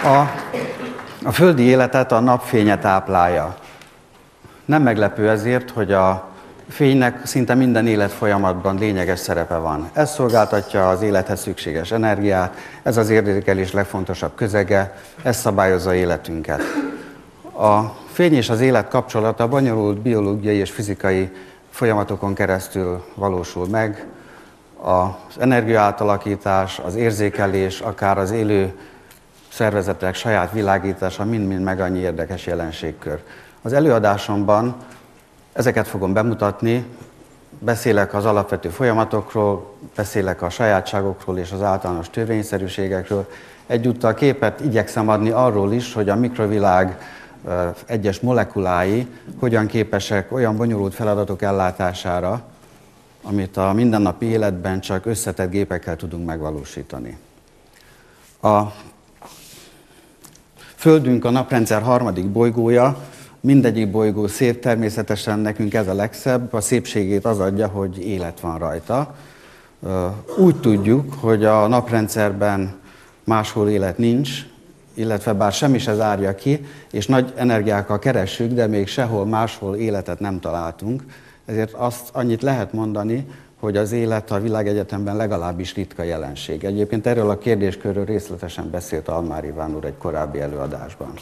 A földi életet a napfénye táplálja. Nem meglepő ezért, hogy a fénynek szinte minden életfolyamatban lényeges szerepe van. Ez szolgáltatja az élethez szükséges energiát, ez az érzékelés legfontosabb közege, ez szabályozza életünket. A fény és az élet kapcsolata bonyolult biológiai és fizikai folyamatokon keresztül valósul meg. Az energiaátalakítás, az érzékelés, akár az élő szervezetek saját világítása mind-mind meg annyi érdekes jelenségkör. Az előadásomban ezeket fogom bemutatni, beszélek az alapvető folyamatokról, beszélek a sajátságokról és az általános törvényszerűségekről. Egyúttal képet igyekszem adni arról is, hogy a mikrovilág egyes molekulái hogyan képesek olyan bonyolult feladatok ellátására, amit a mindennapi életben csak összetett gépekkel tudunk megvalósítani. A Földünk a naprendszer harmadik bolygója, mindegyik bolygó szép, természetesen nekünk ez a legszebb, a szépségét az adja, hogy élet van rajta. Úgy tudjuk, hogy a naprendszerben máshol élet nincs, illetve bár semmi se zárja ki, és nagy energiákkal keressük, de még sehol máshol életet nem találtunk. Ezért annyit lehet mondani, hogy az élet a világegyetemben legalábbis ritka jelenség. Egyébként erről a kérdéskörről részletesen beszélt Almár Iván úr egy korábbi előadásban.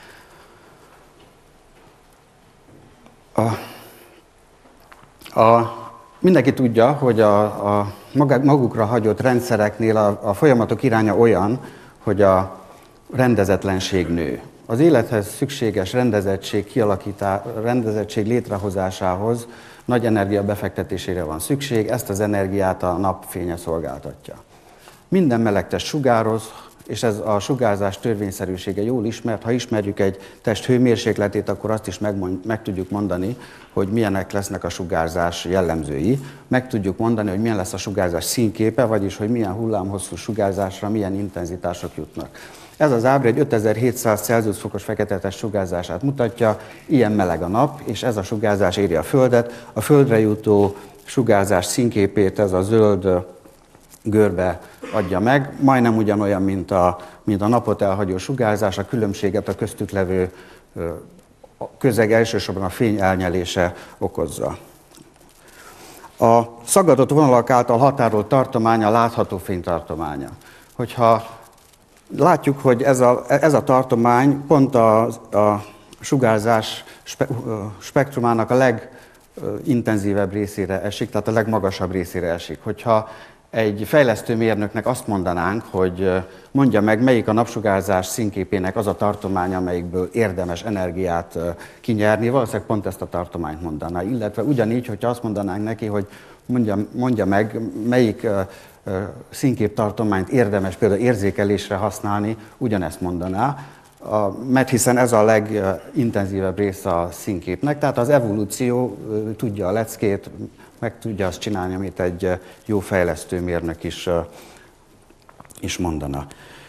Mindenki tudja, hogy a magukra hagyott rendszereknél a folyamatok iránya olyan, hogy a rendezetlenség nő. Az élethez szükséges rendezettség létrehozásához nagy energia befektetésére van szükség, ezt az energiát a napfénye szolgáltatja. Minden melegtest sugároz, és ez a sugárzás törvényszerűsége jól ismert. Ha ismerjük egy test hőmérsékletét, akkor azt is meg tudjuk mondani, hogy milyenek lesznek a sugárzás jellemzői. Meg tudjuk mondani, hogy milyen lesz a sugárzás színképe, vagyis hogy milyen hullámhosszú sugárzásra milyen intenzitások jutnak. Ez az ábra egy 5700 Celsius fokos fekete-test sugárzását mutatja, ilyen meleg a nap, és ez a sugárzás éri a Földet. A Földre jutó sugárzás színképét ez a zöld görbe adja meg, majdnem ugyanolyan, mint a napot elhagyó sugárzás, a különbséget a köztük levő közeg elsősorban a fény elnyelése okozza. A szaggatott vonalak által határolt tartománya látható fénytartománya. Hogyha látjuk, hogy ez a tartomány pont a sugárzás spektrumának a legintenzívebb részére esik, tehát a legmagasabb részére esik. Hogyha egy fejlesztőmérnöknek azt mondanánk, hogy mondja meg, melyik a napsugárzás színképének az a tartomány, amelyikből érdemes energiát kinyerni, valószínűleg pont ezt a tartományt mondaná. Illetve ugyanígy, hogyha azt mondanánk neki, hogy mondja meg, melyik színképtartományt érdemes például érzékelésre használni, ugyanezt mondaná, mert hiszen ez a legintenzívebb része a színképnek. Tehát az evolúció tudja a leckét, meg tudja azt csinálni, amit egy jó fejlesztőmérnök is mondana.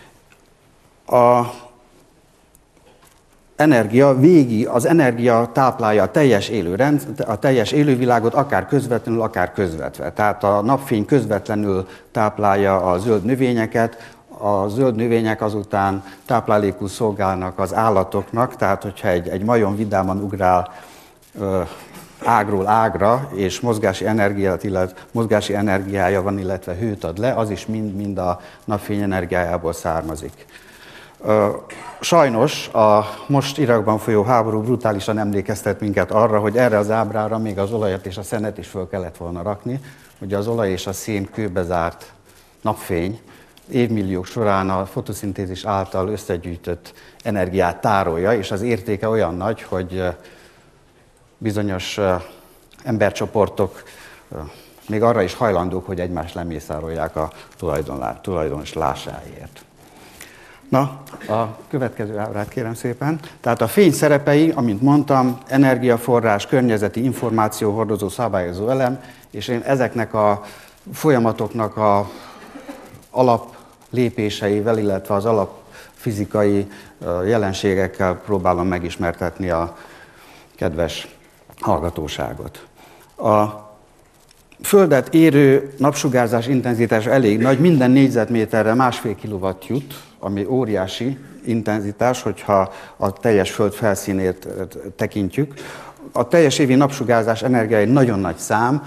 Az energia táplálja a teljes élővilágot, akár közvetlenül, akár közvetve. Tehát a napfény közvetlenül táplálja a zöld növényeket, a zöld növények azután táplálékul szolgálnak az állatoknak, tehát hogyha egy majom vidáman ugrál ágról ágra, és mozgási energiája van, illetve hőt ad le, az is mind a napfény energiájából származik. Sajnos a most Irakban folyó háború brutálisan emlékeztet minket arra, hogy erre az ábrára még az olajat és a szenet is föl kellett volna rakni. Ugye az olaj és a szén kőbe zárt napfény évmilliók során a fotoszintézis által összegyűjtött energiát tárolja, és az értéke olyan nagy, hogy bizonyos embercsoportok még arra is hajlandók, hogy egymást lemészárolják a tulajdonlásáért. Na, a következő ábrát kérem szépen. Tehát a fény szerepei, amint mondtam, energiaforrás, környezeti információhordozó, szabályozó elem, és én ezeknek a folyamatoknak a alaplépéseivel, illetve az alapfizikai jelenségekkel próbálom megismertetni a kedves hallgatóságot. Földet érő napsugárzás intenzitása elég nagy, minden négyzetméterre 1,5 kilowatt jut, ami óriási intenzitás, hogyha a teljes Föld felszínét tekintjük. A teljes évi napsugárzás energia egy nagyon nagy szám,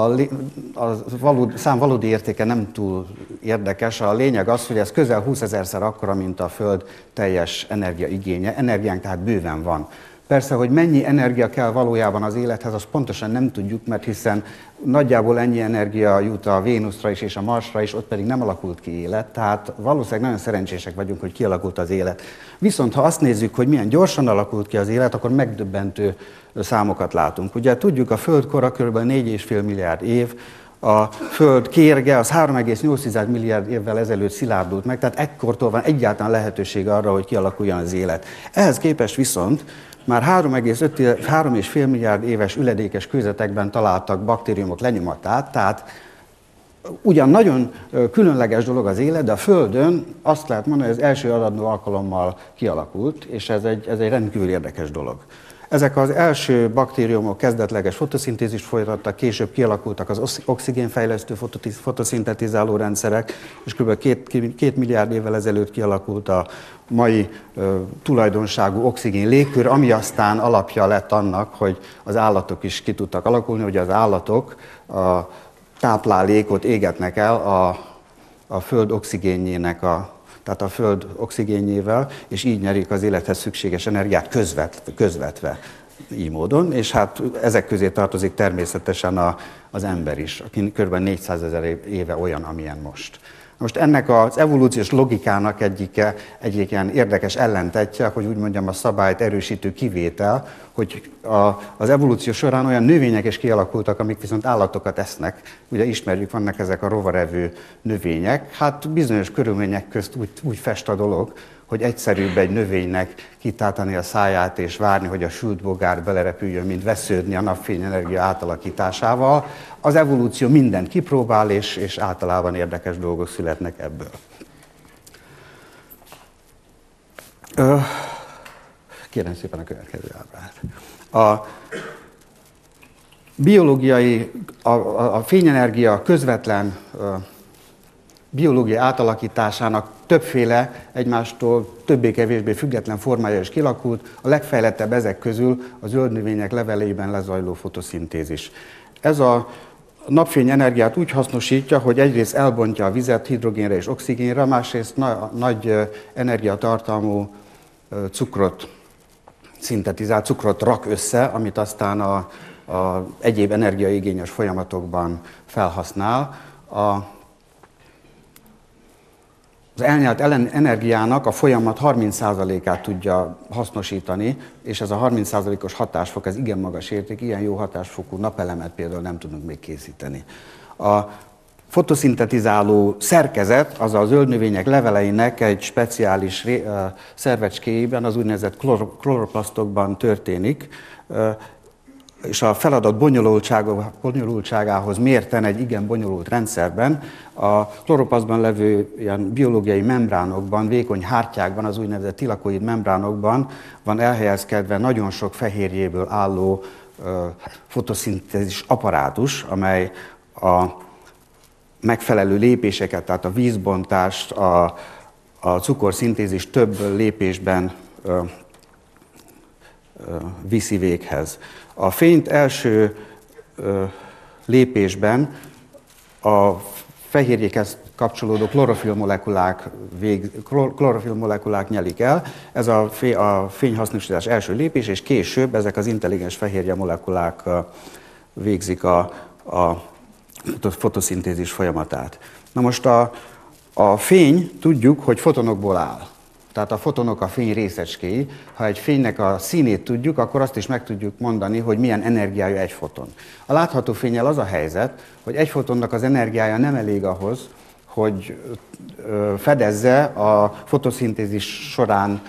a szám valódi értéke nem túl érdekes. A lényeg az, hogy ez közel 20 000-szer akkora, mint a Föld teljes energiaigénye. Energiánk tehát bőven van. Persze, hogy mennyi energia kell valójában az élethez, azt pontosan nem tudjuk, mert hiszen nagyjából ennyi energia jut a Vénuszra is és a Marsra is, ott pedig nem alakult ki élet, tehát valószínűleg nagyon szerencsések vagyunk, hogy kialakult az élet. Viszont ha azt nézzük, hogy milyen gyorsan alakult ki az élet, akkor megdöbbentő számokat látunk. Ugye tudjuk, a Föld kora kb. 4,5 milliárd év, a Föld kérge az 3,8 milliárd évvel ezelőtt szilárdult meg, tehát ekkortól van egyáltalán lehetőség arra, hogy kialakuljon az élet. Ehhez képest viszont már 3,5 milliárd éves üledékes kőzetekben találtak baktériumok lenyomatát, tehát ugyan nagyon különleges dolog az élet, de a Földön azt lehet mondani, hogy az első adatnó alkalommal kialakult, és ez egy rendkívül érdekes dolog. Ezek az első baktériumok kezdetleges fotoszintézist folytattak, később kialakultak az oxigénfejlesztő fotoszintetizáló rendszerek, és kb. 2 milliárd évvel ezelőtt kialakult a mai tulajdonságú oxigén légkör, ami aztán alapja lett annak, hogy az állatok is ki tudtak alakulni, hogy az állatok a táplálékot égetnek el a Föld oxigénjének tehát a Föld oxigénjével, és így nyerik az élethez szükséges energiát közvetve így módon, és hát ezek közé tartozik természetesen az ember is, aki kb. 400 000 éve olyan, amilyen most. Most ennek az evolúciós logikának egyik ilyen érdekes ellentetje, hogy úgy mondjam, a szabályt erősítő kivétel, hogy az evolúció során olyan növények is kialakultak, amik viszont állatokat esznek. Ugye ismerjük, vannak ezek a rovarevő növények. Hát bizonyos körülmények közt úgy fest a dolog, hogy egyszerűbb egy növénynek kitátani a száját és várni, hogy a sült bogár belerepüljön, mint vesződni a napfényenergia átalakításával. Az evolúció mindent kipróbál, és általában érdekes dolgok születnek ebből. Kérem szépen a következő ábrát. A fényenergia közvetlen biológiai átalakításának többféle, egymástól többé-kevésbé független formája is kialakult. A legfejlettebb ezek közül a zöld növények leveleiben lezajló fotoszintézis. Ez a napfényenergiát úgy hasznosítja, hogy egyrészt elbontja a vizet hidrogénre és oxigénre, másrészt nagy energiatartalmú cukrot szintetizál, cukrot rak össze, amit aztán a egyéb energiaigényes folyamatokban felhasznál. Az elnyelt energiának a folyamat 30%-át tudja hasznosítani, és ez a 30%-os hatásfok, ez igen magas érték, ilyen jó hatásfokú napelemet például nem tudunk még készíteni. A fotoszintetizáló szerkezet, az a zöld növények leveleinek egy speciális szervecskéjében, az úgynevezett kloroplasztokban történik, és a feladat bonyolultságához mérten egy igen bonyolult rendszerben a kloroplasztban levő ilyen biológiai membránokban, vékony hártyákban, az úgynevezett tilakoid membránokban van elhelyezkedve nagyon sok fehérjéből álló fotoszintézis apparátus, amely a megfelelő lépéseket, tehát a vízbontást, a cukorszintézis több lépésben viszi véghez. A fényt első lépésben a fehérjékhez kapcsolódó klorofil molekulák nyelik el. Ez a fényhasznosítás első lépés, és később ezek az intelligens fehérje molekulák végzik a fotoszintézis folyamatát. Na most a fény, tudjuk, hogy fotonokból áll. Tehát a fotonok a fény részecskéi. Ha egy fénynek a színét tudjuk, akkor azt is meg tudjuk mondani, hogy milyen energiája egy foton. A látható fénnyel az a helyzet, hogy egy fotonnak az energiája nem elég ahhoz, hogy fedezze a fotoszintézis során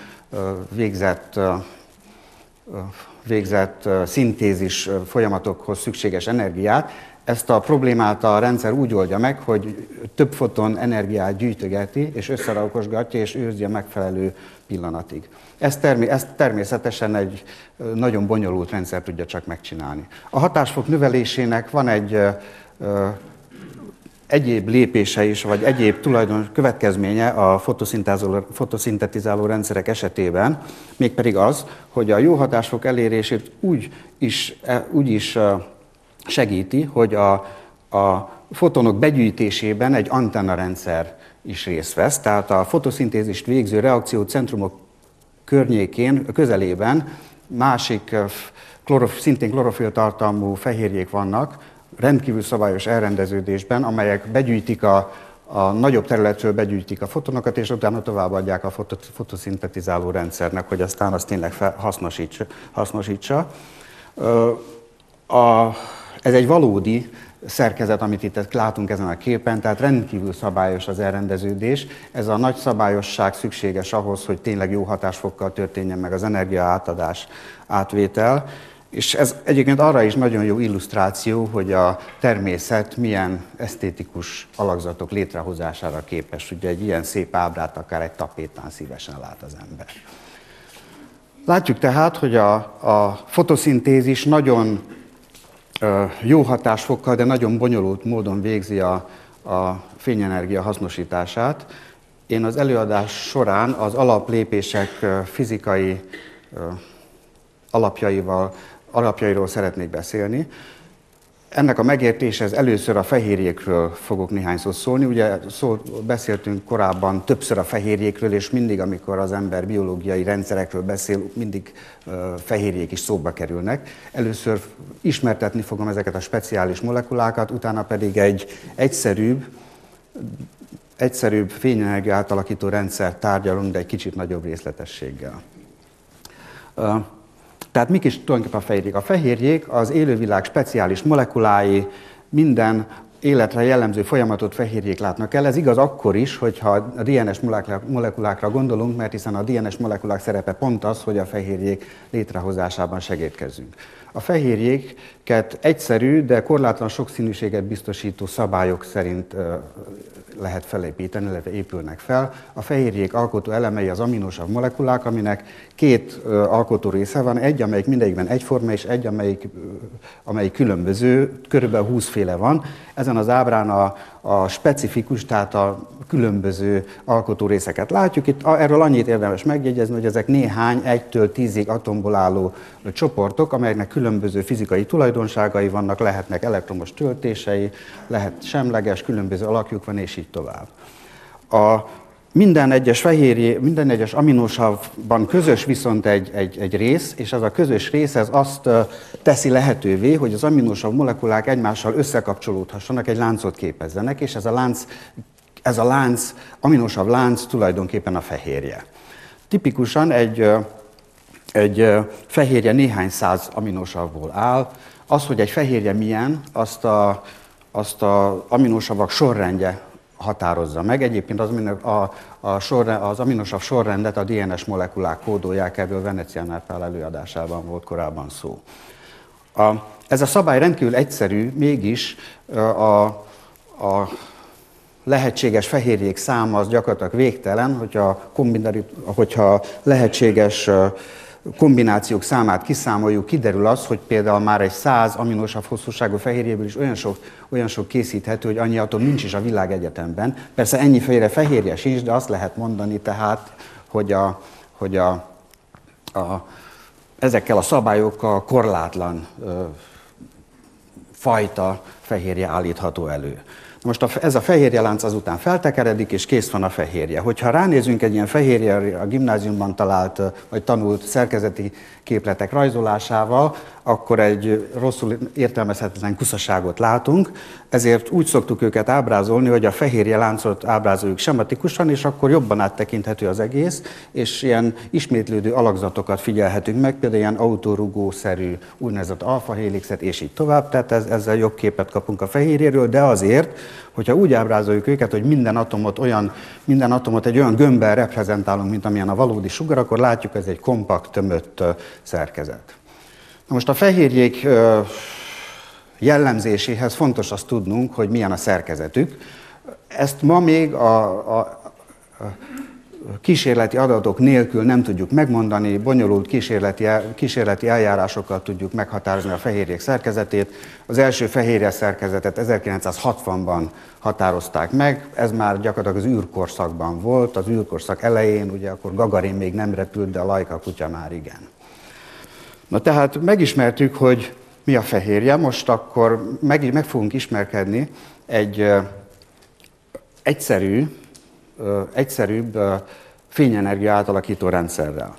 végzett szintézis folyamatokhoz szükséges energiát. Ezt a problémát a rendszer úgy oldja meg, hogy több foton energiát gyűjtögeti, és összerakosgatja, és őrzi a megfelelő pillanatig. Ezt természetesen egy nagyon bonyolult rendszer tudja csak megcsinálni. A hatásfok növelésének van egy egyéb lépése is, vagy egyéb következménye a fotoszintetizáló rendszerek esetében, mégpedig az, hogy a jó hatásfok elérését úgy is segíti, hogy a fotonok begyűjtésében egy antennarendszer is részt vesz, tehát a fotoszintézist végző reakciócentrumok környékén, közelében másik szintén klorofil tartalmú fehérjék vannak, rendkívül szabályos elrendeződésben, amelyek begyűjtik a nagyobb területről begyűjtik a fotonokat, és utána továbbadják a fotoszintetizáló rendszernek, hogy aztán azt tényleg hasznosítsa. Ez egy valódi szerkezet, amit itt látunk ezen a képen, tehát rendkívül szabályos az elrendeződés. Ez a nagy szabályosság szükséges ahhoz, hogy tényleg jó hatásfokkal történjen meg az energia átadás, átvétel. És ez egyébként arra is nagyon jó illusztráció, hogy a természet milyen esztétikus alakzatok létrehozására képes. Ugye egy ilyen szép ábrát akár egy tapétán szívesen lát az ember. Látjuk tehát, hogy a fotoszintézis nagyon jó hatásfokkal, de nagyon bonyolult módon végzi a fényenergia hasznosítását. Én az előadás során az alaplépések fizikai alapjairól szeretnék beszélni. Ennek a megértéshez először a fehérjékről fogok néhány szót szólni. Ugye beszéltünk korábban többször a fehérjékről, és mindig, amikor az ember biológiai rendszerekről beszél, mindig fehérjék is szóba kerülnek. Először ismertetni fogom ezeket a speciális molekulákat, utána pedig egy egyszerűbb fényenergia átalakító rendszert tárgyalunk, de egy kicsit nagyobb részletességgel. Tehát mik is tulajdonképpen a fehérjék? A fehérjék az élővilág speciális molekulái, minden életre jellemző folyamatot fehérjék látnak el. Ez igaz akkor is, hogyha a DNS molekulákra gondolunk, mert hiszen a DNS molekulák szerepe pont az, hogy a fehérjék létrehozásában segítkezzünk. A fehérjéket egyszerű, de korlátlan sokszínűséget biztosító szabályok szerint lehet felépíteni, illetve épülnek fel. A fehérjék alkotó elemei az aminosav molekulák, aminek két alkotó része van, egy, amelyik mindegyikben egyforma, és egy, amelyik különböző, körülbelül 20 féle van. Ezen az ábrán a specifikus, tehát a különböző alkotó részeket látjuk. Itt erről annyit érdemes megjegyezni, hogy ezek néhány 1-től 10-ig atomból álló csoportok, amelyeknek különböző fizikai tulajdonságai vannak, lehetnek elektromos töltései, lehet semleges, különböző alakjuk van, és így tovább. Minden egyes aminosavban közös viszont egy rész, és ez a közös rész ez azt teszi lehetővé, hogy az aminosav molekulák egymással összekapcsolódhassanak, egy láncot képezzenek, és ez a lánc, aminosav lánc tulajdonképpen a fehérje. Tipikusan egy fehérje néhány száz aminosavból áll. Az, hogy egy fehérje milyen, azt a aminosavak sorrendje határozza meg. Egyébként az aminosav sorrendet a DNS molekulák kódolják, erről Veneciánál Pál előadásában volt korábban szó. Ez a szabály rendkívül egyszerű, mégis a lehetséges fehérjék száma az gyakorlatilag végtelen, hogyha lehetséges kombinációk számát kiszámoljuk, kiderül az, hogy például már egy 100 aminosav hosszúságú fehérjéből is olyan sok készíthető, hogy annyi atom nincs is a világegyetemben. Persze ennyiféle fehérje sincs, de azt lehet mondani tehát, hogy ezekkel a szabályokkal korlátlan fajta fehérje állítható elő. Most ez a fehérjelánc azután feltekeredik, és kész van a fehérje. Hogyha ránézünk egy ilyen fehérje a gimnáziumban talált, vagy tanult szerkezeti képletek rajzolásával, akkor egy rosszul értelmezhetetlen kuszaságot látunk, ezért úgy szoktuk őket ábrázolni, hogy a fehérjeláncot ábrázoljuk sematikusan, és akkor jobban áttekinthető az egész, és ilyen ismétlődő alakzatokat figyelhetünk meg, például ilyen autorugószerű úgynevezett alfa-hélixet, és így tovább, tehát ezzel jobb képet kapunk a fehérjéről, de azért, hogyha úgy ábrázoljuk őket, hogy minden atomot egy olyan gömbben reprezentálunk, mint amilyen a valódi sugar, akkor látjuk, ez egy kompakt, tömött szerkezet. Na most a fehérjék jellemzéséhez fontos azt tudnunk, hogy milyen a szerkezetük. Ezt ma még kísérleti adatok nélkül nem tudjuk megmondani, bonyolult kísérleti eljárásokkal tudjuk meghatározni a fehérjék szerkezetét. Az első fehérje szerkezetet 1960-ban határozták meg, ez már gyakorlatilag az űrkorszakban volt, az űrkorszak elején, ugye akkor Gagarin még nem repült, de a Laika kutya már igen. Na tehát megismertük, hogy mi a fehérje, most akkor meg fogunk ismerkedni egy egyszerűbb fényenergia átalakító rendszerrel.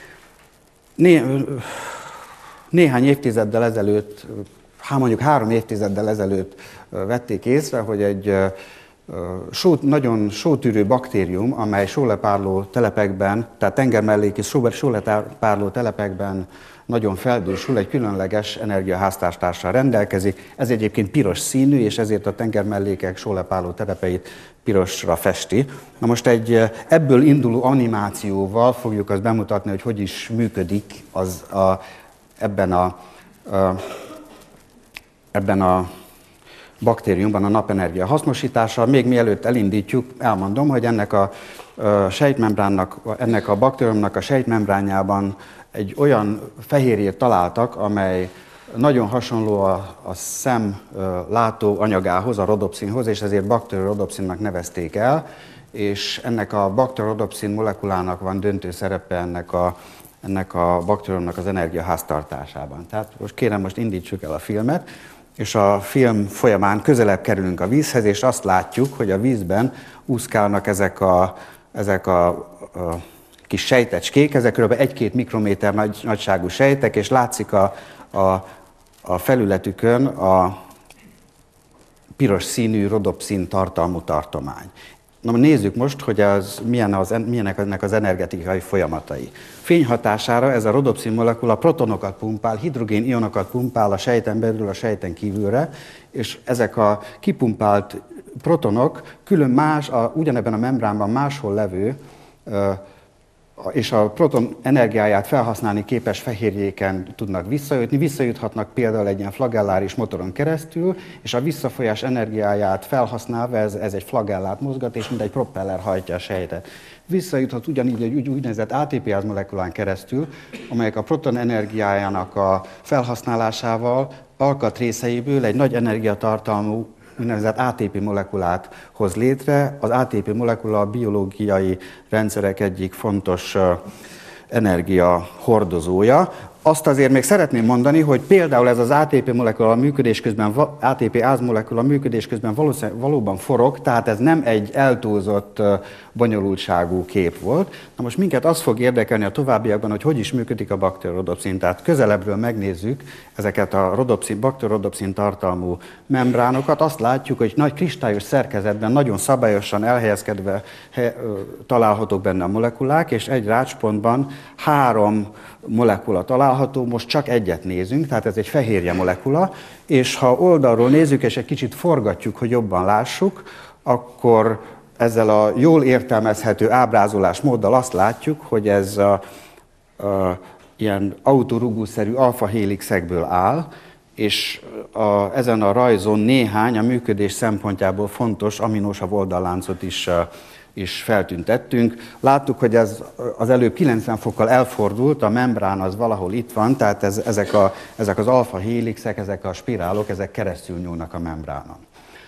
Néhány évtizeddel ezelőtt, mondjuk 3 évtizeddel ezelőtt vették észre, hogy egy nagyon sótűrő baktérium, amely sólepárló telepekben, tehát tengermelléki sólepárló telepekben nagyon feldúsul, egy különleges energiaháztartással rendelkezik. Ez egyébként piros színű, és ezért a tengermellékek sólepárló telepeit pirosra festi. Na most egy ebből induló animációval fogjuk azt bemutatni, hogy is működik ebben a baktériumban a napenergia hasznosítása. Még mielőtt elindítjuk, elmondom, hogy ennek a sejtmembránnak, ennek a baktériumnak a sejtmembránjában egy olyan fehérjét találtak, amely nagyon hasonló a szem látó anyagához, a rodopszínhoz, és ezért bakteriorodopszínnak nevezték el, és ennek a bakteriorodopszín molekulának van döntő szerepe ennek a baktériumnak az energiaháztartásában. Tehát most kérem, most indítsuk el a filmet, és a film folyamán közelebb kerülünk a vízhez, és azt látjuk, hogy a vízben úszkálnak ezek a kis sejtecskék, ezek kb. 1-2 mikrométer nagyságú sejtek, és látszik a felületükön a piros színű rodopszín tartalmú tartomány. Na, nézzük most, hogy milyenek ennek az energetikai folyamatai. Fény hatására ez a rodopszín molekula protonokat pumpál, hidrogén-ionokat pumpál a sejten belül, a sejten kívülre, és ezek a kipumpált protonok ugyanebben a membránban máshol levő, és a proton energiáját felhasználni képes fehérjéken tudnak visszajutni. Visszajuthatnak például egy ilyen flagelláris motoron keresztül, és a visszafolyás energiáját felhasználva ez egy flagellát mozgat, és mint egy propeller hajtja a sejtet. Visszajuthat ugyanígy egy úgynevezett ATP-áz molekulán keresztül, amelyek a proton energiájának a felhasználásával alkatrészeiből egy nagy energiatartalmú úgynevezett ATP molekulát hoz létre. Az ATP molekula a biológiai rendszerek egyik fontos energiahordozója. Azt azért még szeretném mondani, hogy például ez az ATP molekula működés közben, ATP-áz molekula működés közben valóban forog, tehát ez nem egy eltúlzott bonyolultságú kép volt. Na most minket az fog érdekelni a továbbiakban, hogy is működik a bakteriorodopszin. Tehát közelebbről megnézzük ezeket a bakteriorodopszin tartalmú membránokat. Azt látjuk, hogy nagy kristályos szerkezetben nagyon szabályosan elhelyezkedve találhatók benne a molekulák, és egy rácspontban 3 molekula található, most csak egyet nézünk, tehát ez egy fehérje molekula, és ha oldalról nézzük, és egy kicsit forgatjuk, hogy jobban lássuk, akkor ezzel a jól értelmezhető ábrázolás móddal azt látjuk, hogy ez ilyen autorugószerű alfa-hélixekből áll, és ezen a rajzon néhány a működés szempontjából fontos aminosav oldalláncot is feltüntettünk. Láttuk, hogy ez az előbb 90 fokkal elfordult, a membrán az valahol itt van, tehát ezek az alfa-hélixek, ezek a spirálok, ezek keresztül nyúlnak a membránon.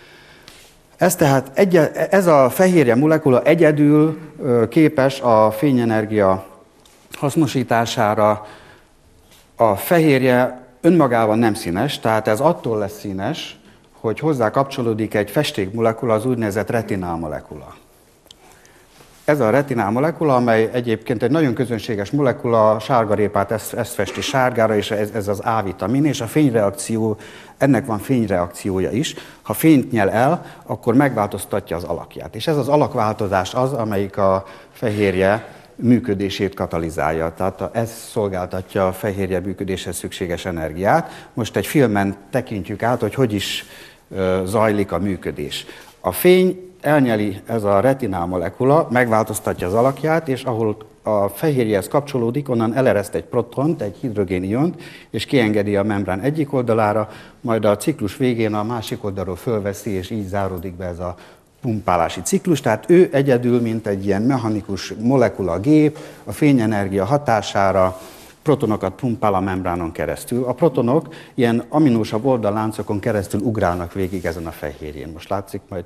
Ez a fehérje molekula egyedül képes a fényenergia hasznosítására. A fehérje önmagában nem színes, tehát ez attól lesz színes, hogy hozzá kapcsolódik egy festékmolekula, az úgynevezett retinál molekula. Ez a retinál molekula, amely egyébként egy nagyon közönséges molekula, sárgarépát ez festi sárgára, és ez az A-vitamin, és a fényreakció, ennek van fényreakciója is. Ha fényt nyel el, akkor megváltoztatja az alakját. És ez az alakváltozás az, amelyik a fehérje működését katalizálja. Tehát ez szolgáltatja a fehérje működéshez szükséges energiát. Most egy filmen tekintjük át, hogy is zajlik a működés. A fény elnyeli ez a retinál molekula, megváltoztatja az alakját, és ahol a fehérjehez kapcsolódik, onnan elereszt egy protont, egy hidrogén-iont, és kiengedi a membrán egyik oldalára, majd a ciklus végén a másik oldalról fölveszi, és így záródik be ez a pumpálási ciklus, tehát ő egyedül, mint egy ilyen mechanikus molekula gép, a fényenergia hatására protonokat pumpál a membránon keresztül. A protonok ilyen aminósabb oldalláncokon keresztül ugrálnak végig ezen a fehérjén. Most látszik majd?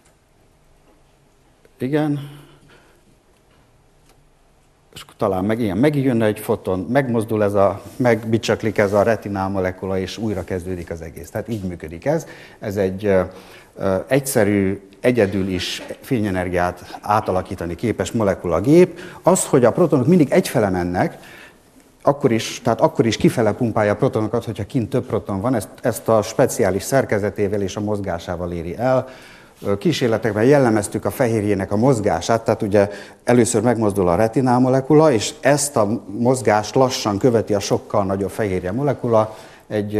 Igen. És talán megjönne egy foton, megmozdul megbicsaklik ez a retinál molekula, és újra kezdődik az egész. Tehát így működik ez. Ez egy egyszerű, egyedül is fényenergiát átalakítani képes molekulagép. Az, hogy a protonok mindig egyfele mennek, akkor is kifele pumpálja a protonokat, hogyha kint több proton van, ezt a speciális szerkezetével és a mozgásával éri el. Kísérletekben jellemeztük a fehérjének a mozgását, tehát ugye először megmozdul a retinál molekula, és ezt a mozgást lassan követi a sokkal nagyobb fehérje molekula. Egy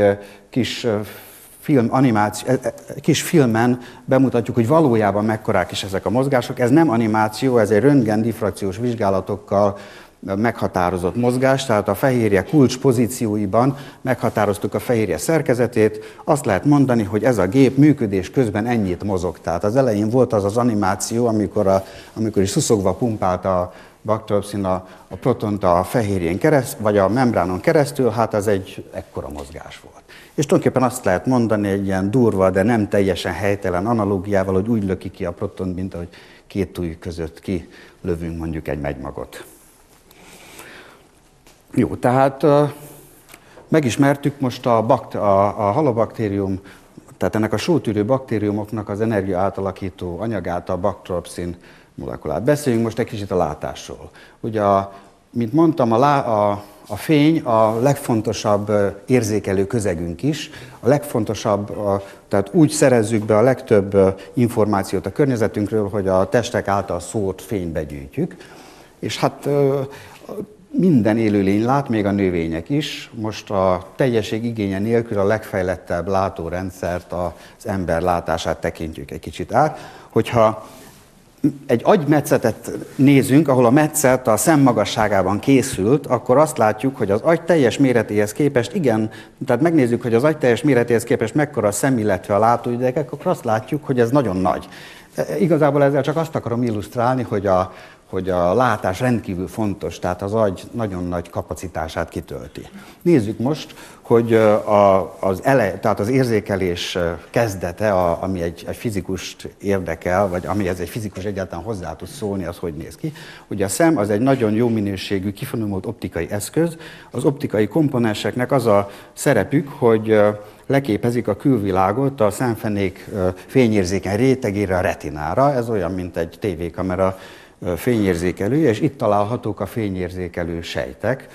kis filmen bemutatjuk, hogy valójában mekkorák is ezek a mozgások. Ez nem animáció, ez egy röntgen-diffrakciós vizsgálatokkal meghatározott mozgás, tehát a fehérje kulcs pozícióiban meghatároztuk a fehérje szerkezetét. Azt lehet mondani, hogy ez a gép működés közben ennyit mozog. Tehát az elején volt az animáció, amikor is szuszogva pumpálta a Bactropsin a protont a fehérjén keresztül, vagy a membránon keresztül, hát ez egy ekkora mozgás volt. És tulajdonképpen azt lehet mondani egy ilyen durva, de nem teljesen helytelen analógiával, hogy úgy löki ki a protont, mint ahogy két túj között kilövünk mondjuk egy megymagot. Jó, tehát megismertük most a halobaktérium, tehát ennek a sótűrő baktériumoknak az energia átalakító anyagát, a Bactropsin molekulát. Beszéljünk most egy kicsit a látásról. Ugye, mint mondtam, a fény a legfontosabb érzékelő közegünk is, a legfontosabb, tehát úgy szerezzük be a legtöbb információt a környezetünkről, hogy a testek által szórt fényt begyűjtjük. És hát minden élőlény lát, még a növények is. Most a teljesség igénye nélkül a legfejlettebb látórendszert, az ember látását tekintjük egy kicsit át. Hogyha egy agymetszetet nézünk, ahol a metszet a szemmagasságában készült, akkor azt látjuk, hogy az agy teljes méretéhez képest, tehát megnézzük, hogy az agy teljes méretéhez képest mekkora a szem, illetve a látóidegek, akkor azt látjuk, hogy ez nagyon nagy. Igazából ezzel csak azt akarom illusztrálni, hogy a látás rendkívül fontos, tehát az agy nagyon nagy kapacitását kitölti. Nézzük most, hogy tehát az érzékelés kezdete, ami egy fizikust érdekel, vagy amihez egy fizikus egyáltalán hozzá tud szólni, az hogy néz ki. Ugye a szem az egy nagyon jó minőségű, kifinomult optikai eszköz. Az optikai komponenseknek az a szerepük, hogy leképezik a külvilágot a szemfenék fényérzékeny rétegére, a retinára. Ez olyan, mint egy tévékamera fényérzékelője, és itt találhatók a fényérzékelő sejtek,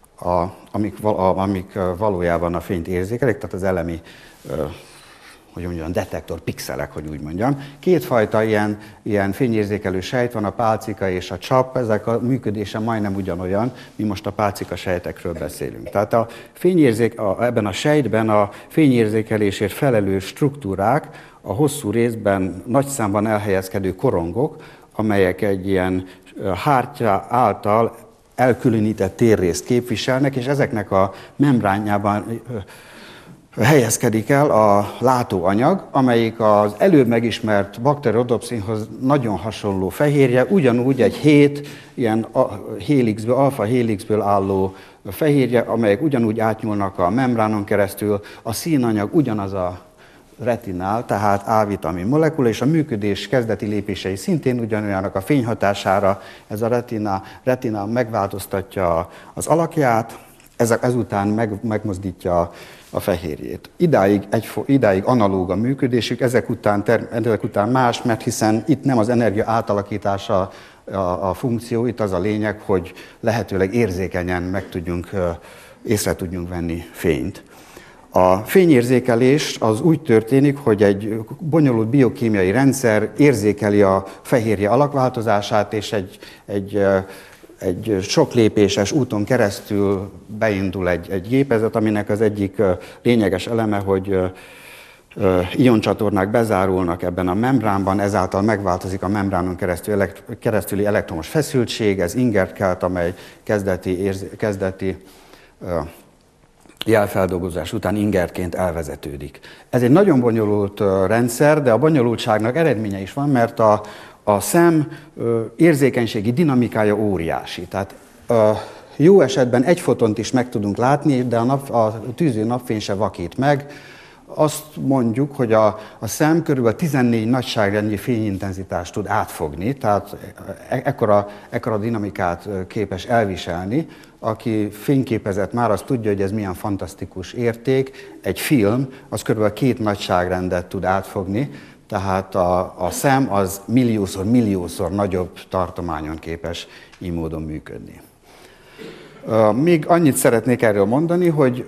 amik valójában a fényt érzékelik, tehát az elemi, hogy mondjam, detektor pixelek, hogy úgy mondjam. Kétfajta ilyen fényérzékelő sejt van, a pálcika és a csap, ezek a működése majdnem ugyanolyan, mi most a pálcika sejtekről beszélünk. Tehát ebben a sejtben a fényérzékelésért felelős struktúrák, a hosszú részben nagy számban elhelyezkedő korongok, amelyek egy ilyen hártya által elkülönített térrészt képviselnek, és ezeknek a membránjában helyezkedik el a látóanyag, amelyik az előbb megismert Bacterodopsinhoz nagyon hasonló fehérje, ugyanúgy egy 7 ilyen alfa hélixből álló fehérje, amelyek ugyanúgy átnyúlnak a membránon keresztül, a színanyag ugyanaz a retinál, tehát A-vitamin molekula, és a működés kezdeti lépései szintén ugyanolyanak a fényhatására. Ez a retinál megváltoztatja az alakját, ezután megmozdítja a fehérjét. Idáig analóg a működésük, ezek után más, mert hiszen itt nem az energia átalakítása a funkció, itt az a lényeg, hogy lehetőleg érzékenyen észre tudjunk venni fényt. A fényérzékelés az úgy történik, hogy egy bonyolult biokémiai rendszer érzékeli a fehérje alakváltozását, és egy sok lépéses úton keresztül beindul egy gépezet, aminek az egyik lényeges eleme, hogy ioncsatornák bezárulnak ebben a membránban, ezáltal megváltozik a membránon keresztüli elektromos feszültség, ez ingert kelt, amely kezdeti jelfeldolgozás után ingerként elvezetődik. Ez egy nagyon bonyolult rendszer, de a bonyolultságnak eredménye is van, mert a szem érzékenységi dinamikája óriási. Tehát jó esetben egy fotont is meg tudunk látni, de a tűző napfény se vakít meg. Azt mondjuk, hogy a szem körülbelül 14 nagyságrendnyi fényintenzitást tud átfogni, tehát ekkora dinamikát képes elviselni. Aki fényképezett már, az tudja, hogy ez milyen fantasztikus érték. Egy film, az körülbelül 2 nagyságrendet tud átfogni, tehát a szem az milliószor nagyobb tartományon képes így módon működni. Még annyit szeretnék erről mondani, hogy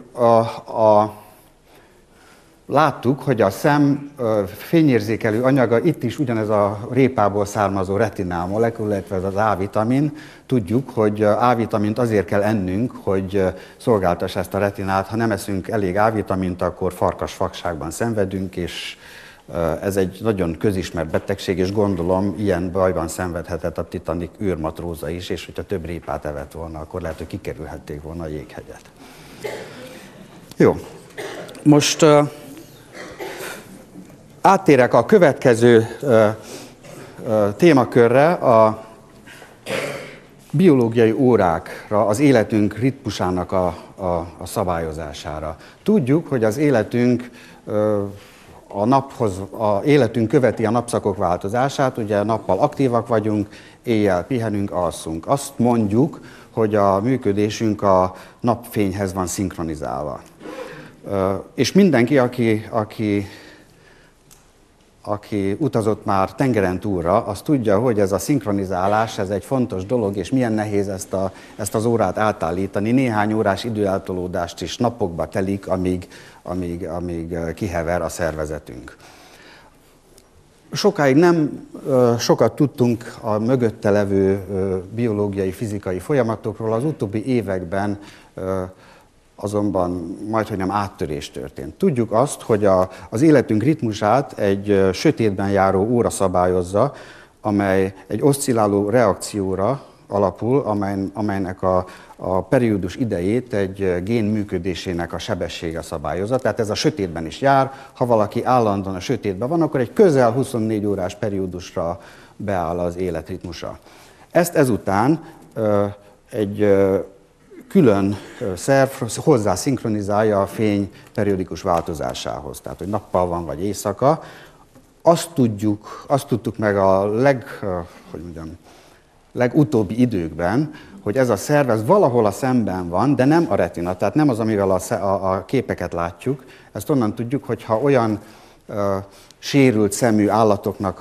láttuk, hogy a szem fényérzékelő anyaga, itt is ugyanez a répából származó retinál molekula, illetve az A-vitamin. Tudjuk, hogy A-vitamint azért kell ennünk, hogy szolgáltassa ezt a retinát. Ha nem eszünk elég A-vitamint, akkor farkasvakságban szenvedünk, és ez egy nagyon közismert betegség, és gondolom, ilyen bajban szenvedhetett a Titanic űrmatróza is, és hogyha több répát evett volna, akkor lehet, hogy kikerülhették volna a jéghegyet. Jó. Most áttérek a következő témakörre, a biológiai órákra, az életünk ritmusának a szabályozására. Tudjuk, hogy az életünk életünk követi a napszakok változását, ugye nappal aktívak vagyunk, éjjel pihenünk, alszunk. Azt mondjuk, hogy a működésünk a napfényhez van szinkronizálva. És mindenki, aki utazott már tengeren túlra, az tudja, hogy ez a szinkronizálás, ez egy fontos dolog, és milyen nehéz ezt az órát átállítani. Néhány órás időeltolódást is napokba telik, amíg kihever a szervezetünk. Sokáig nem sokat tudtunk a mögötte levő biológiai, fizikai folyamatokról, az utóbbi években azonban majdhogy áttörés történt. Tudjuk azt, hogy az életünk ritmusát egy sötétben járó óra szabályozza, amely egy oszcilláló reakcióra alapul, amelynek a periódus idejét egy gén működésének a sebessége szabályozza. Tehát ez a sötétben is jár. Ha valaki állandóan a sötétben van, akkor egy közel 24 órás periódusra beáll az életritmusa. Ezt ezután egy külön szerv hozzá szinkronizálja a fény periódikus változásához, tehát hogy nappal van vagy éjszaka. Azt tudtuk meg a legutóbbi időkben, hogy ez a szerv ez valahol a szemben van, de nem a retina, tehát nem az, amivel a képeket látjuk. Ezt onnan tudjuk, hogy ha olyan sérült szemű állatoknak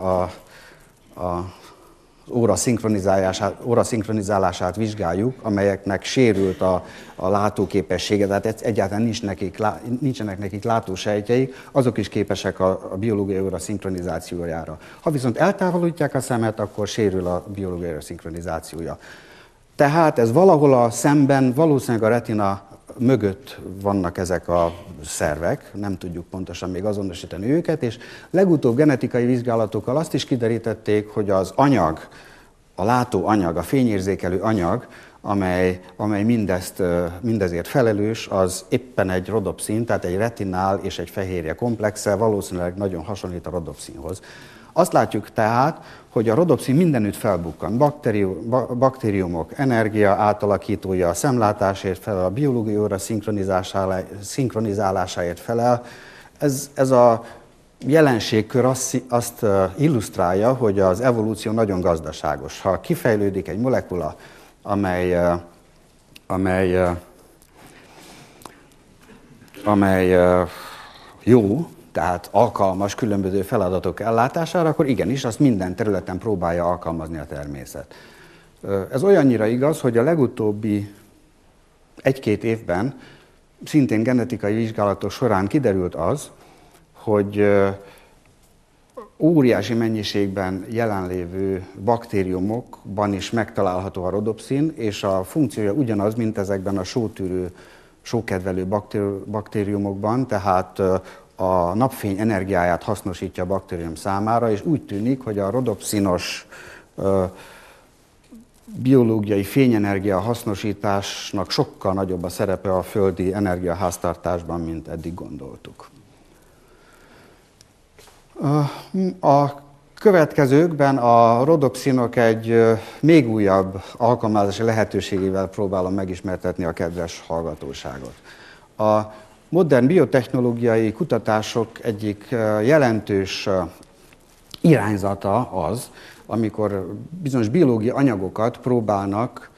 óra szinkronizálását vizsgáljuk, amelyeknek sérült a látóképessége, tehát egyáltalán nincsenek nekik látósejtjeik, azok is képesek a biológiai óra szinkronizációjára. Ha viszont eltávolítják a szemet, akkor sérül a biológiai óra szinkronizációja. Tehát ez valahol a szemben, valószínűleg a retina mögött vannak ezek a szervek, nem tudjuk pontosan még azonosítani őket, és legutóbb genetikai vizsgálatokkal azt is kiderítették, hogy az anyag, a látóanyag, a fényérzékelő anyag, amely mindezért felelős, az éppen egy rodopszin, tehát egy retinál és egy fehérje komplexel, valószínűleg nagyon hasonlít a rodopszinhoz. Azt látjuk tehát, hogy a rodopszin mindenütt felbukkan. Baktériumok energia átalakítója, a szemlátásért felel, a biológiai óra szinkronizálásáért felel. Ez a jelenségkör azt illusztrálja, hogy az evolúció nagyon gazdaságos. Ha kifejlődik egy molekula, amely jó, tehát alkalmas különböző feladatok ellátására, akkor igenis, azt minden területen próbálja alkalmazni a természet. Ez olyannyira igaz, hogy a legutóbbi 1-2 évben szintén genetikai vizsgálatok során kiderült az, hogy óriási mennyiségben jelenlévő baktériumokban is megtalálható a rodopszin, és a funkciója ugyanaz, mint ezekben a sótűrő, sókedvelő baktériumokban, tehát a napfény energiáját hasznosítja a baktérium számára, és úgy tűnik, hogy a rodopszinos biológiai fényenergia hasznosításnak sokkal nagyobb a szerepe a földi energiaháztartásban, mint eddig gondoltuk. A következőkben a rodopszinok egy még újabb alkalmazási lehetőségével próbálom megismertetni a kedves hallgatóságot. A modern biotechnológiai kutatások egyik jelentős irányzata az, amikor bizonyos biológiai anyagokat próbálnak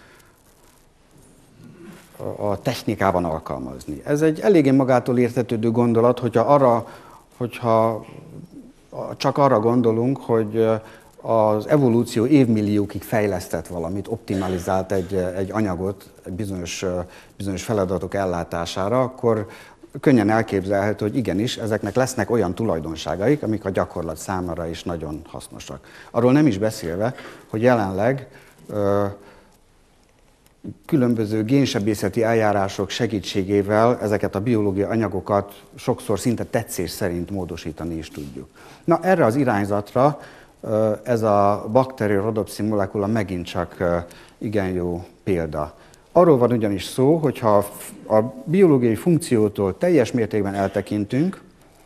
a technikában alkalmazni. Ez egy eléggé magától értetődő gondolat, hogyha csak arra gondolunk, hogy az evolúció évmilliókig fejlesztett valamit, optimalizált egy anyagot bizonyos feladatok ellátására, akkor könnyen elképzelhető, hogy igenis, ezeknek lesznek olyan tulajdonságaik, amik a gyakorlat számára is nagyon hasznosak. Arról nem is beszélve, hogy jelenleg különböző génsebészeti eljárások segítségével ezeket a biológiai anyagokat sokszor szinte tetszés szerint módosítani is tudjuk. Na, erre az irányzatra ez a bakteriorhodopszin molekula megint csak igen jó példa. Arról van ugyanis szó, hogyha a biológiai funkciótól teljes mértékben eltekintünk,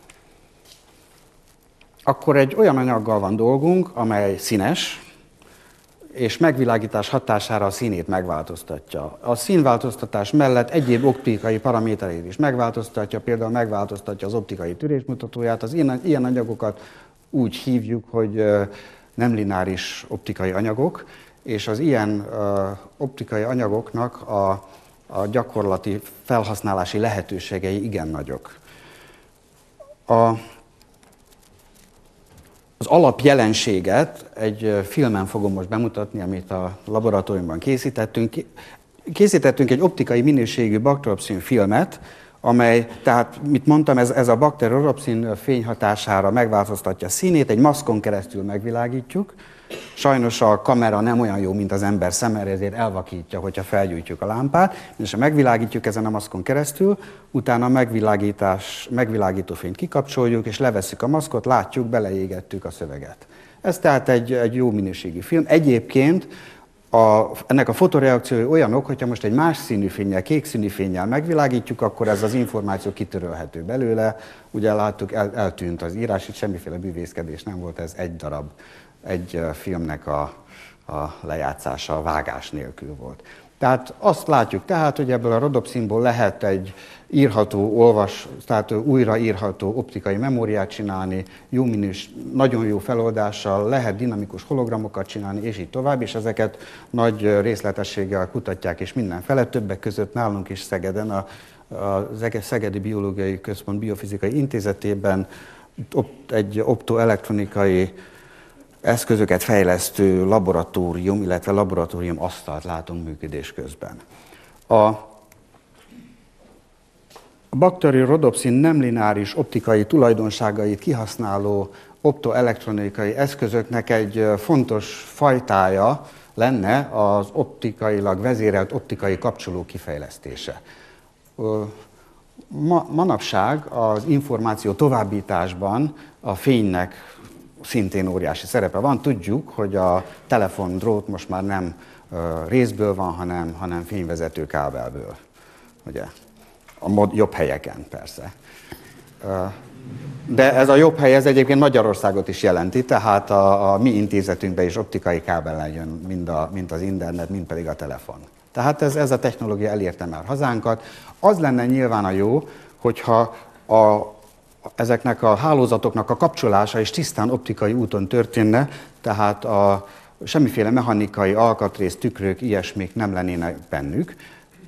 akkor egy olyan anyaggal van dolgunk, amely színes, és megvilágítás hatására a színét megváltoztatja. A színváltoztatás mellett egyéb optikai paramétereit is megváltoztatja, például megváltoztatja az optikai tűrésmutatóját. Az ilyen anyagokat úgy hívjuk, hogy nem lineáris optikai anyagok, és az ilyen optikai anyagoknak a gyakorlati felhasználási lehetőségei igen nagyok. Az alapjelenséget egy filmen fogom most bemutatni, amit a laboratóriumban készítettünk. Készítettünk egy optikai minőségű bakteriorhodopszin filmet, amely, tehát, mit mondtam, ez a bakteriorhodopszin fényhatására megváltoztatja a színét, egy maszkon keresztül megvilágítjuk. Sajnos a kamera nem olyan jó, mint az ember szeme, ezért elvakítja, hogyha felgyújtjuk a lámpát, és ha megvilágítjuk ezen a maszkon keresztül, utána a megvilágító fényt kikapcsoljuk, és levesszük a maszkot, látjuk, beleégettük a szöveget. Ez tehát egy jó minőségű film. Egyébként ennek a fotoreakciói olyanok, hogyha most egy más színű fénnyel, kék színű fénnyel megvilágítjuk, akkor ez az információ kitörölhető belőle. Ugye láttuk, eltűnt az írás, itt semmiféle bűvészkedés nem volt, ez egy filmnek a lejátszása vágás nélkül volt. Tehát azt látjuk tehát, hogy ebből a rodopszinból lehet egy írható, tehát újraírható optikai memóriát csinálni, nagyon jó feloldással, lehet dinamikus hologramokat csinálni, és így tovább, és ezeket nagy részletességgel kutatják, és mindenfele, többek között nálunk is Szegeden, a Szegedi Biológiai Központ Biofizikai Intézetében egy optoelektronikai eszközöket fejlesztő laboratórium, illetve laboratórium asztalt látunk működés közben. A bakteriorhodopszin nem lineáris optikai tulajdonságait kihasználó optoelektronikai eszközöknek egy fontos fajtája lenne az optikailag vezérelt optikai kapcsoló kifejlesztése. Manapság az információ továbbításban a fénynek szintén óriási szerepe van. Tudjuk, hogy a telefondrót most már nem részből van, hanem fényvezető kábelből. Ugye? A jobb helyeken persze. De ez a jobb hely, ez egyébként Magyarországot is jelenti, tehát a mi intézetünkben is optikai kábellen jön mind az internet, mind pedig a telefon. Tehát ez a technológia elérte már hazánkat. Az lenne nyilván a jó, hogyha ezeknek a hálózatoknak a kapcsolása is tisztán optikai úton történne, tehát semmiféle mechanikai alkatrész, tükrök, ilyesmik nem lennének bennük.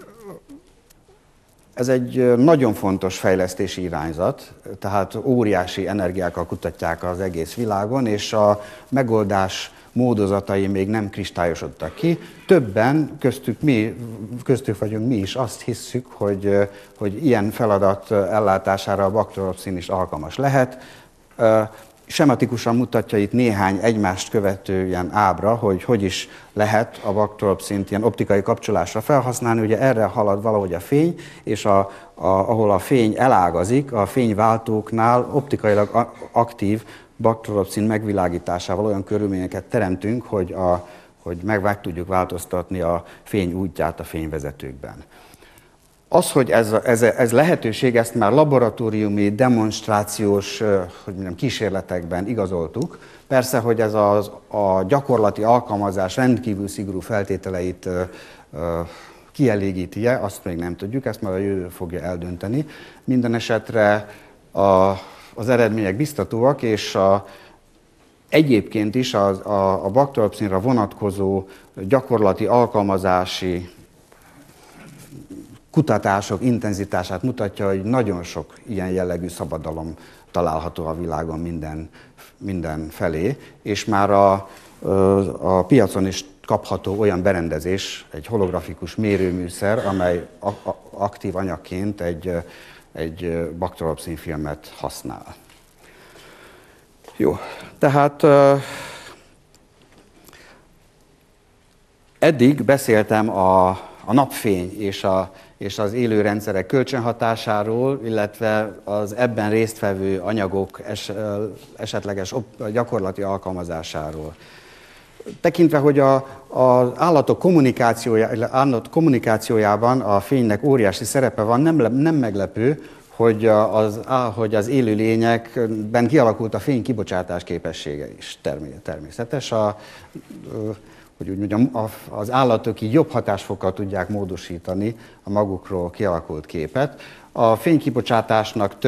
Ez egy nagyon fontos fejlesztési irányzat, tehát óriási energiákkal kutatják az egész világon, és a megoldás módozatai még nem kristályosodtak ki. Többen, köztük vagyunk mi is, azt hisszük, hogy ilyen feladat ellátására a bakteriorhodopszin is alkalmas lehet. Sematikusan mutatja itt néhány egymást követő ilyen ábra, hogy is lehet a bakteriorhodopszint ilyen optikai kapcsolásra felhasználni. Ugye erre halad valahogy a fény, és ahol a fény elágazik, a fényváltóknál optikailag aktív bakteriorhodopszin megvilágításával olyan körülményeket teremtünk, hogy hogy meg tudjuk változtatni a fény útját a fényvezetőkben. Az, hogy ez lehetőség, ezt már laboratóriumi, demonstrációs kísérletekben igazoltuk. Persze, hogy ez a gyakorlati alkalmazás rendkívül szigorú feltételeit kielégíti-e, azt még nem tudjuk, ezt már a jövő fogja eldönteni. Minden esetre az eredmények biztatóak, és egyébként is a bakteropszinra vonatkozó gyakorlati alkalmazási kutatások intenzitását mutatja, hogy nagyon sok ilyen jellegű szabadalom található a világon minden felé, és már a piacon is kapható olyan berendezés, egy holografikus mérőműszer, amely aktív anyagként egy bakteropszin filmet használ. Jó, tehát eddig beszéltem a napfény és az élő rendszerek kölcsönhatásáról, illetve az ebben résztvevő anyagok esetleges gyakorlati alkalmazásáról. Tekintve, hogy az állatok kommunikációjában a fénynek óriási szerepe van, nem meglepő, hogy az élőlényekben kialakult a fény kibocsátás képessége is természetes. Hogy úgy mondjam, az állatok így jobb hatásfokkal tudják módosítani a magukról kialakult képet. A fénykibocsátásnak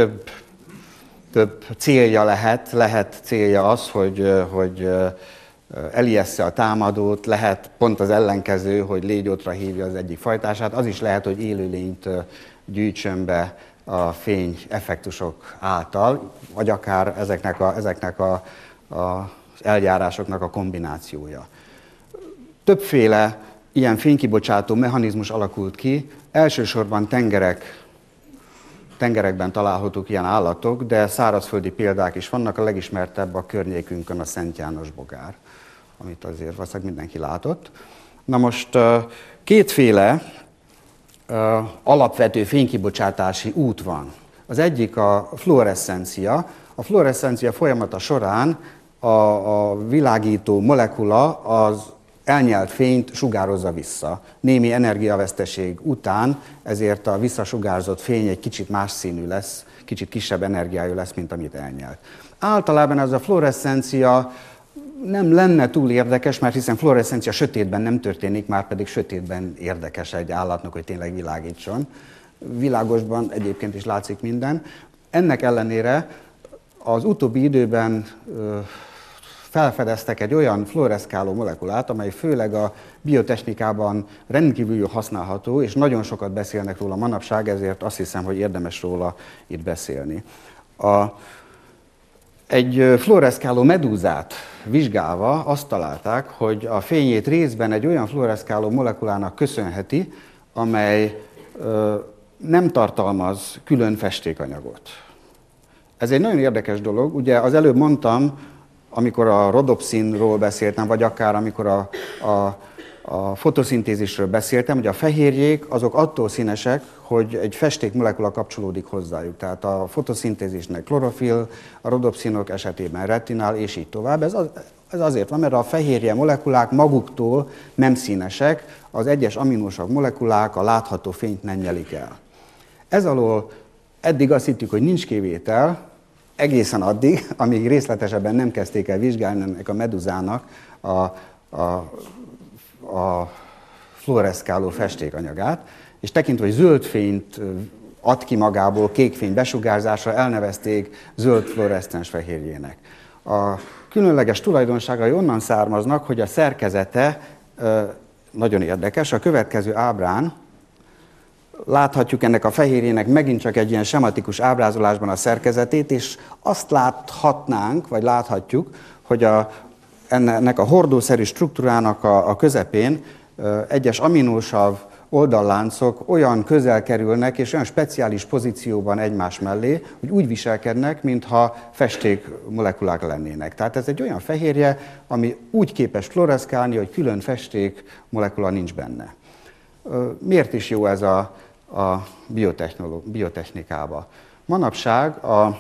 több célja lehet célja az, hogy elijessze a támadót, lehet pont az ellenkező, hogy légyótra hívja az egyik fajtását, az is lehet, hogy élőlényt gyűjtsön be a fény effektusok által, vagy akár ezeknek az eljárásoknak a kombinációja. Többféle ilyen fénykibocsátó mechanizmus alakult ki, elsősorban tengerekben találhatók ilyen állatok, de szárazföldi példák is vannak, a legismertebb a környékünkön a Szent János bogár, amit azért valószínűleg mindenki látott. Na most kétféle alapvető fénykibocsátási út van. Az egyik a fluoreszcencia. A fluoreszcencia folyamata során a világító molekula az elnyelt fényt sugározza vissza. Némi energiaveszteség után, ezért a visszasugárzott fény egy kicsit más színű lesz, kicsit kisebb energiájú lesz, mint amit elnyelt. Általában ez a fluoreszcencia nem lenne túl érdekes, mert hiszen fluoreszcencia sötétben nem történik, már pedig sötétben érdekes egy állatnak, hogy tényleg világítson. Világosban egyébként is látszik minden. Ennek ellenére az utóbbi időben felfedeztek egy olyan fluoreszkáló molekulát, amely főleg a biotechnikában rendkívül jól használható, és nagyon sokat beszélnek róla manapság, ezért azt hiszem, hogy érdemes róla itt beszélni. Egy fluoreszkáló medúzát vizsgálva azt találták, hogy a fényét részben egy olyan fluoreszkáló molekulának köszönheti, amely nem tartalmaz külön festékanyagot. Ez egy nagyon érdekes dolog. Ugye az előbb mondtam, amikor a rodopszínról beszéltem, vagy akár amikor a fotoszintézisről beszéltem, hogy a fehérjék azok attól színesek, hogy egy festékmolekula kapcsolódik hozzájuk. Tehát a fotoszintézisnek klorofil, a rodopszínok esetében retinál, és így tovább. Ez azért van, mert a fehérje molekulák maguktól nem színesek, az egyes aminósav molekulák a látható fényt nem nyelik el. Ez alól eddig azt hittük, hogy nincs kivétel, egészen addig, amíg részletesebben nem kezdték el vizsgálni ennek a meduzának a fluoreszkáló festékanyagát, és tekintve, hogy zöld fényt ad ki magából, kék fény besugárzásra, elnevezték zöld fluoreszcens fehérjének. A különleges tulajdonságai onnan származnak, hogy a szerkezete nagyon érdekes. A következő ábrán láthatjuk ennek a fehérjének megint csak egy ilyen sematikus ábrázolásban a szerkezetét, és azt láthatnánk, vagy láthatjuk, hogy ennek a hordószerű struktúrának a közepén egyes aminósav oldalláncok olyan közel kerülnek, és olyan speciális pozícióban egymás mellé, hogy úgy viselkednek, mintha festékmolekulák lennének. Tehát ez egy olyan fehérje, ami úgy képes fluoreszkálni, hogy külön festékmolekula nincs benne. Miért is jó ez a biotechnikába? Manapság a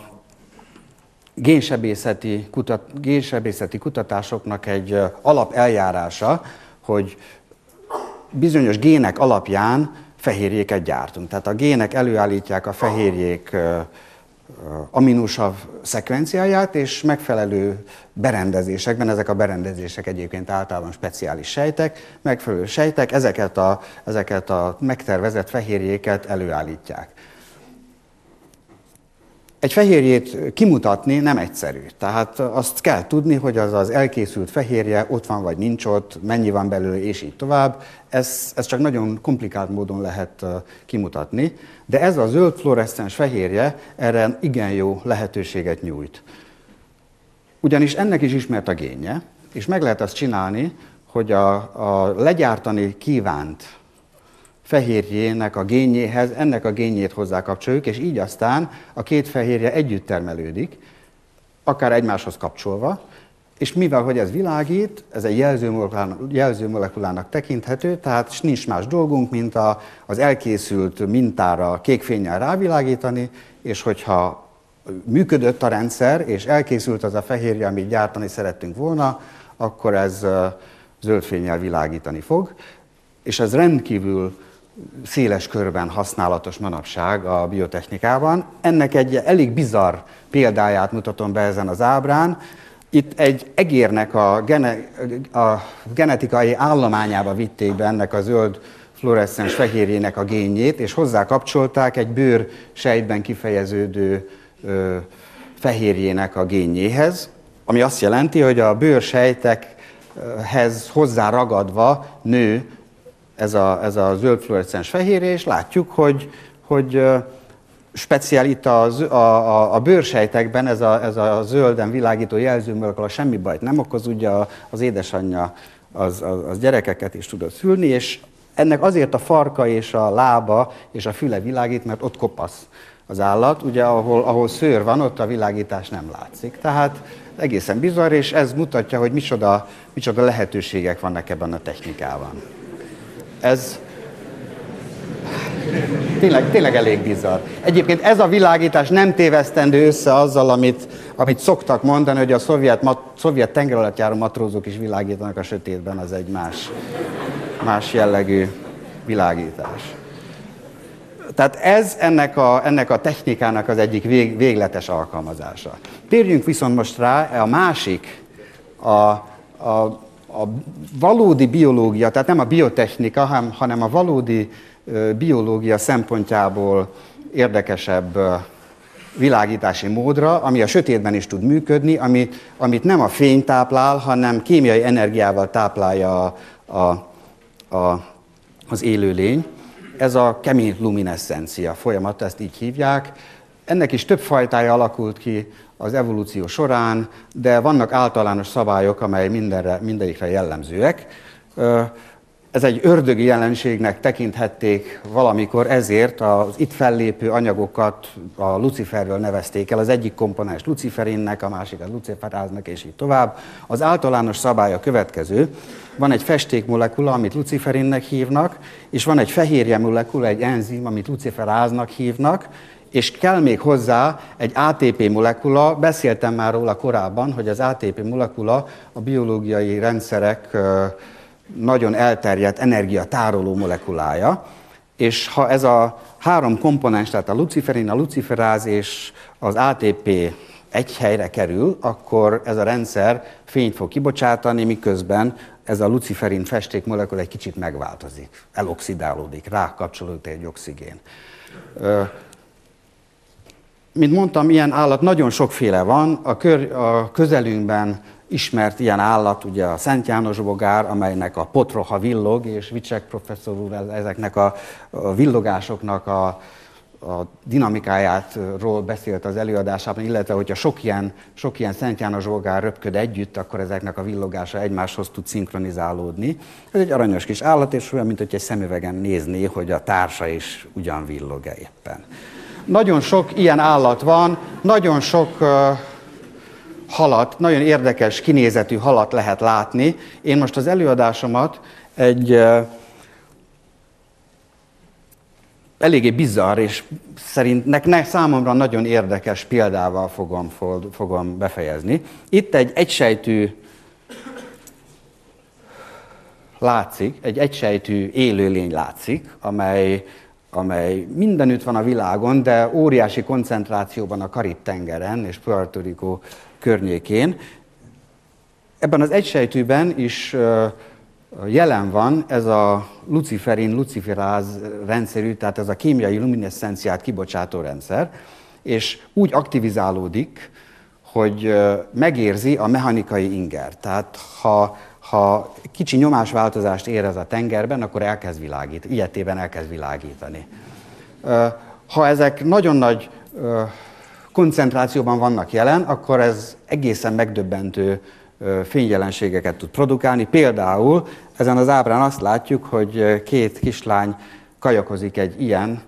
génsebészeti kutatásoknak egy alapeljárása, hogy bizonyos gének alapján fehérjéket gyártunk. Tehát a gének előállítják a fehérjék aminosav szekvenciáját, és megfelelő berendezésekben, ezek a berendezések egyébként általában speciális sejtek, megfelelő sejtek, ezeket a megtervezett fehérjéket előállítják. Egy fehérjét kimutatni nem egyszerű. Tehát azt kell tudni, hogy az elkészült fehérje ott van vagy nincs ott, mennyi van belőle, és így tovább. Ez csak nagyon komplikált módon lehet kimutatni, de ez a zöld fluoreszcens fehérje erre igen jó lehetőséget nyújt. Ugyanis ennek is ismert a génje, és meg lehet azt csinálni, hogy a legyártani kívánt fehérjének a génjéhez ennek a génjét hozzákapcsoljuk, és így aztán a két fehérje együtt termelődik, akár egymáshoz kapcsolva, és mivel hogy ez világít, ez egy jelzőmolekulának tekinthető, tehát nincs más dolgunk, mint az elkészült mintára kék fénnyel rávilágítani, és hogyha működött a rendszer, és elkészült az a fehérje, amit gyártani szerettünk volna, akkor ez zöld fénnyel világítani fog, és ez rendkívül széles körben használatos manapság a biotechnikában. Ennek egy elég bizarr példáját mutatom be ezen az ábrán. Itt egy egérnek a genetikai állományába vitték be ennek a zöld fluoreszcens fehérjének a génjét, és hozzá kapcsolták egy bőrsejtben kifejeződő fehérjének a génjéhez, ami azt jelenti, hogy a bőrsejtekhez hozzáragadva nő ez a zöld fluoreszcens fehérje, és látjuk, hogy speciál itt a bőrsejtekben ez a zölden világító jelzőmolekula semmi bajt nem okoz, ugye az édesanyja az gyerekeket is tudott szülni, és ennek azért a farka és a lába és a füle világít, mert ott kopasz az állat, ugye ahol szőr van, ott a világítás nem látszik. Tehát egészen bizarr, és ez mutatja, hogy micsoda lehetőségek vannak ebben a technikában. Ez tényleg elég bizarr. Egyébként ez a világítás nem tévesztendő össze azzal, amit szoktak mondani, hogy a szovjet tengeralattjáró matrózok is világítanak a sötétben, az egy más jellegű világítás. Tehát ez ennek a technikának az egyik végletes alkalmazása. Térjünk viszont most rá a másik, a valódi biológia, tehát nem a biotechnika, hanem a valódi biológia szempontjából érdekesebb világítási módra, ami a sötétben is tud működni, amit nem a fény táplál, hanem kémiai energiával táplálja az élőlény. Ez a kemiluminescencia folyamat, ezt így hívják. Ennek is több fajtája alakult ki az evolúció során, de vannak általános szabályok, amely mindegyikre jellemzőek. Ez egy ördögi jelenségnek tekinthették valamikor, ezért az itt fellépő anyagokat a luciferről nevezték el. Az egyik komponens luciferinnek, a másikat luciferáznak, és így tovább. Az általános szabály a következő. Van egy festékmolekula, amit luciferinnek hívnak, és van egy fehérje molekula, egy enzim, amit luciferáznak hívnak, és kell még hozzá egy ATP molekula, beszéltem már róla korábban, hogy az ATP molekula a biológiai rendszerek nagyon elterjedt energiatároló molekulája, és ha ez a három komponens, tehát a luciferin, a luciferáz és az ATP egy helyre kerül, akkor ez a rendszer fényt fog kibocsátani, miközben ez a luciferin festékmolekula egy kicsit megváltozik, eloxidálódik, rákapcsolódik egy oxigén. Mint mondtam, ilyen állat nagyon sokféle van, a közelünkben ismert ilyen állat, ugye a Szent János bogár, amelynek a potroha villog, és Vicsek professzor úr ezeknek a villogásoknak a dinamikájáról beszélt az előadásában, illetve hogyha sok ilyen Szent János bogár röpköd együtt, akkor ezeknek a villogása egymáshoz tud szinkronizálódni. Ez egy aranyos kis állat, és olyan, mint hogy egy szemüvegen nézné, hogy a társa is ugyan villog-e éppen. Nagyon sok ilyen állat van, nagyon sok halat, nagyon érdekes kinézetű halat lehet látni. Én most az előadásomat egy eléggé bizarr és számomra nagyon érdekes példával fogom befejezni. Itt egy egysejtű látszik, egy egysejtű élőlény látszik, amely mindenütt van a világon, de óriási koncentrációban a Karib-tengeren és Puerto Rico környékén. Ebben az egysejtűben is jelen van ez a luciferin-luciferáz rendszerű, tehát ez a kémiai lumineszcenciát kibocsátó rendszer, és úgy aktivizálódik, hogy megérzi a mechanikai inger. Tehát ha kicsi nyomásváltozást érez a tengerben, akkor elkezd világítani, ilyetében elkezd világítani. Ha ezek nagyon nagy koncentrációban vannak jelen, akkor ez egészen megdöbbentő fényjelenségeket tud produkálni. Például ezen az ábrán azt látjuk, hogy két kislány kajakozik egy ilyen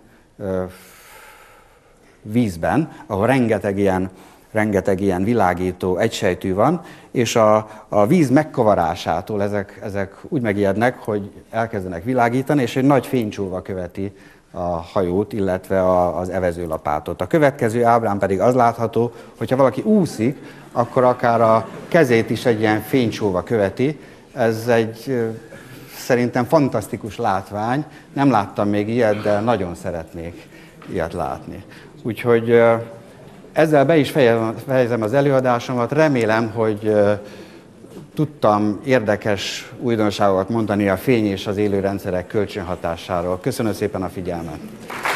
vízben, ahol rengeteg ilyen világító egysejtű van, és a víz megkavarásától ezek úgy megijednek, hogy elkezdenek világítani, és egy nagy fénycsóva követi a hajót, illetve az evezőlapátot. A következő ábrán pedig az látható, hogyha valaki úszik, akkor akár a kezét is egy ilyen fénycsóva követi. Ez egy szerintem fantasztikus látvány. Nem láttam még ilyet, de nagyon szeretnék ilyet látni. Úgyhogy ezzel be is fejezem az előadásomat. remélem, hogy tudtam érdekes újdonságokat mondani a fény és az élő rendszerek kölcsönhatásáról. Köszönöm szépen a figyelmet!